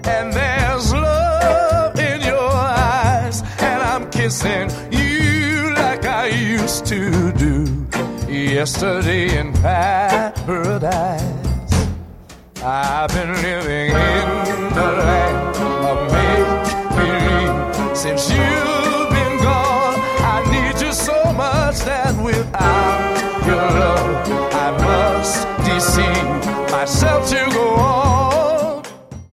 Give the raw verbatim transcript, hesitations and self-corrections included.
and there's love in your eyes, and I'm kissing you like I used to do yesterday in paradise. I've been living in the land of make-believe since you've been gone. I need you so much that without your love I must deceive myself to go